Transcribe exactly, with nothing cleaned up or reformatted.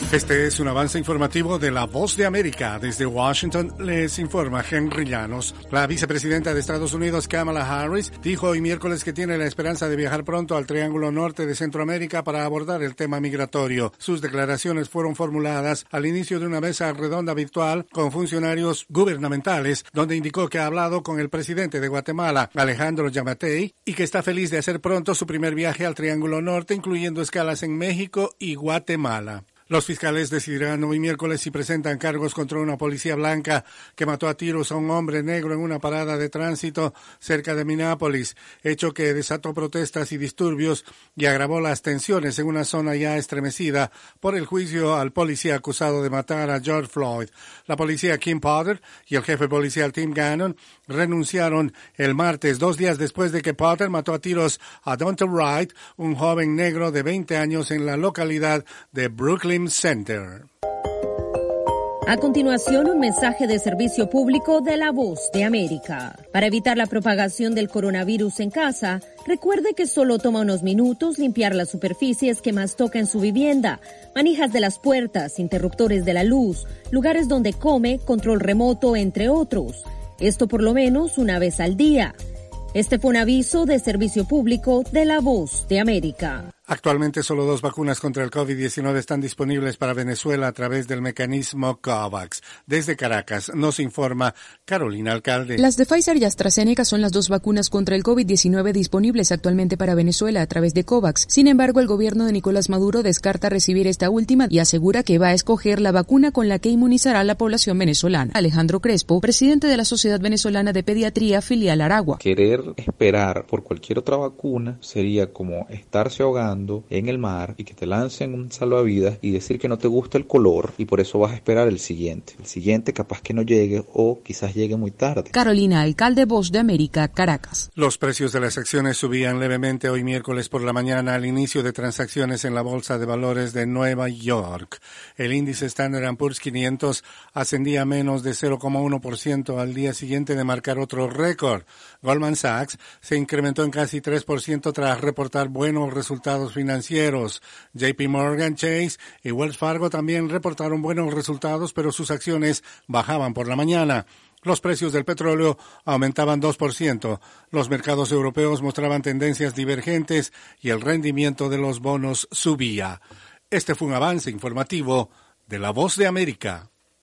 Este es un avance informativo de La Voz de América. Desde Washington les informa Henry Llanos. La vicepresidenta de Estados Unidos, Kamala Harris, dijo hoy miércoles que tiene la esperanza de viajar pronto al Triángulo Norte de Centroamérica para abordar el tema migratorio. Sus declaraciones fueron formuladas al inicio de una mesa redonda virtual con funcionarios gubernamentales, donde indicó que ha hablado con el presidente de Guatemala, Alejandro Yamatei, y que está feliz de hacer pronto su primer viaje al Triángulo Norte, incluyendo escalas en México y Guatemala. Los fiscales decidirán hoy miércoles si presentan cargos contra una policía blanca que mató a tiros a un hombre negro en una parada de tránsito cerca de Minneapolis, hecho que desató protestas y disturbios y agravó las tensiones en una zona ya estremecida por el juicio al policía acusado de matar a George Floyd. La policía Kim Potter y el jefe policial Tim Gannon renunciaron el martes, dos días después de que Potter mató a tiros a Donta Wright, un joven negro de veinte años en la localidad de Brooklyn Center. A continuación, un mensaje de servicio público de La Voz de América. Para evitar la propagación del coronavirus en casa, recuerde que solo toma unos minutos limpiar las superficies que más toca en su vivienda, manijas de las puertas, interruptores de la luz, lugares donde come, control remoto, entre otros. Esto por lo menos una vez al día. Este fue un aviso de servicio público de La Voz de América. Actualmente solo dos vacunas contra el COVID diecinueve están disponibles para Venezuela a través del mecanismo COVAX. Desde Caracas nos informa Carolina Alcalde. Las de Pfizer y AstraZeneca son las dos vacunas contra el COVID diecinueve disponibles actualmente para Venezuela a través de COVAX. Sin embargo, el gobierno de Nicolás Maduro descarta recibir esta última y asegura que va a escoger la vacuna con la que inmunizará a la población venezolana. Alejandro Crespo, presidente de la Sociedad Venezolana de Pediatría, filial Aragua. Querer esperar por cualquier otra vacuna sería como estarse ahogando en el mar y que te lancen un salvavidas y decir que no te gusta el color y por eso vas a esperar el siguiente. El siguiente capaz que no llegue o quizás llegue muy tarde. Carolina Alcalde, Voz de América, Caracas. Los precios de las acciones subían levemente hoy miércoles por la mañana al inicio de transacciones en la Bolsa de Valores de Nueva York. El índice Standard and Poor's quinientos ascendía menos de cero coma uno por ciento al día siguiente de marcar otro récord. Goldman Sachs se incrementó en casi tres por ciento tras reportar buenos resultados financieros. J P Morgan Chase y Wells Fargo también reportaron buenos resultados, pero sus acciones bajaban por la mañana. Los precios del petróleo aumentaban dos por ciento. Los mercados europeos mostraban tendencias divergentes y el rendimiento de los bonos subía. Este fue un avance informativo de La Voz de América.